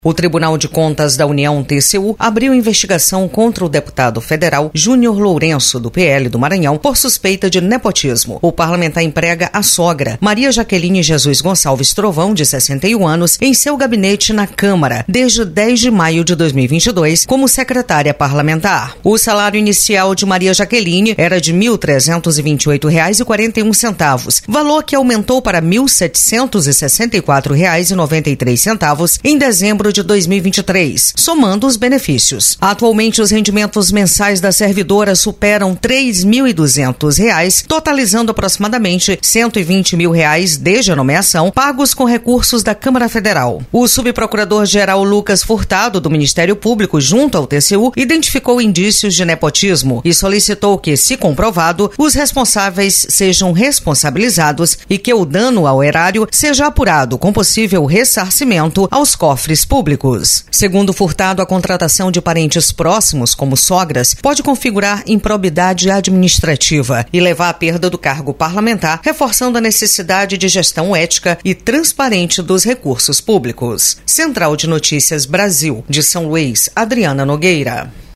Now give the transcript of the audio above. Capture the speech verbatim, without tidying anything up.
O Tribunal de Contas da União, T C U, abriu investigação contra o deputado federal Júnior Lourenço, do P L do Maranhão, por suspeita de nepotismo. O parlamentar emprega a sogra, Maria Jaqueline Jesus Gonçalves Trovão, de sessenta e um anos, em seu gabinete na Câmara, desde dez de maio de dois mil e vinte e dois, como secretária parlamentar. O salário inicial de Maria Jaqueline era de mil trezentos e vinte e oito reais e quarenta e um centavos, valor que aumentou para mil setecentos e sessenta e quatro reais e noventa e três centavos em dezembro de dois mil e vinte e três, somando os benefícios. Atualmente, os rendimentos mensais da servidora superam três mil e duzentos reais, totalizando aproximadamente cento e vinte mil reais desde a nomeação, pagos com recursos da Câmara Federal. O subprocurador-geral Lucas Furtado, do Ministério Público, junto ao T C U, identificou indícios de nepotismo e solicitou que, se comprovado, os responsáveis sejam responsabilizados e que o dano ao erário seja apurado com possível ressarcimento aos cofres públicos. Públicos. Segundo Furtado, a contratação de parentes próximos, como sogras, pode configurar improbidade administrativa e levar à perda do cargo parlamentar, reforçando a necessidade de gestão ética e transparente dos recursos públicos. Central de Notícias Brasil, de São Luís, Adriana Nogueira.